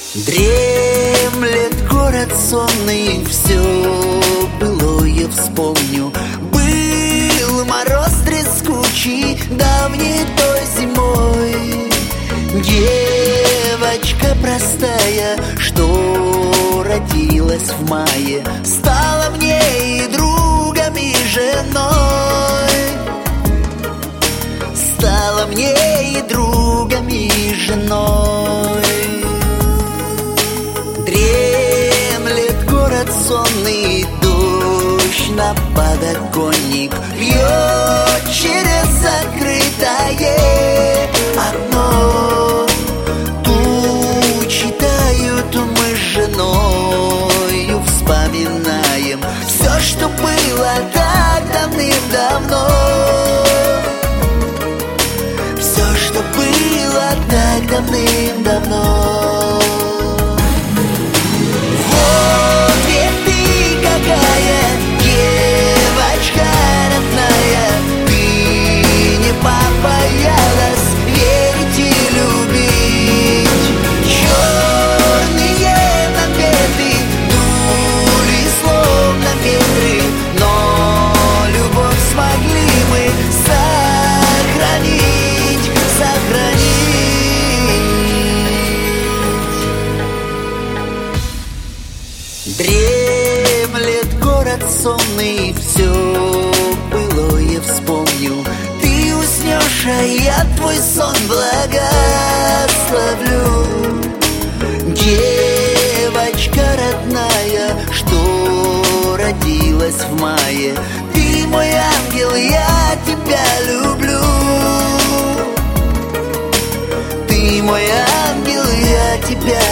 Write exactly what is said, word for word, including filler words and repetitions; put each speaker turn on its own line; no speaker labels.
Дремлет город сонный, все былое вспомню. Был мороз трескучий, давней той зимой. Девочка простая, что родилась в мае, стала мне и другом, и женой. Стала мне и другом, и женой. Дремлет город сонный, дождь на подоконник льет через закрытое окно. Тучи тают, мы с женою вспоминаем все, что было так давным-давно. Все, что было так давным-давно. Дремлет город сонный, все былое вспомню. Ты уснешь, а я твой сон благословлю. Девочка родная, что родилась в мае, ты мой ангел, я тебя люблю. Ты мой ангел, я тебя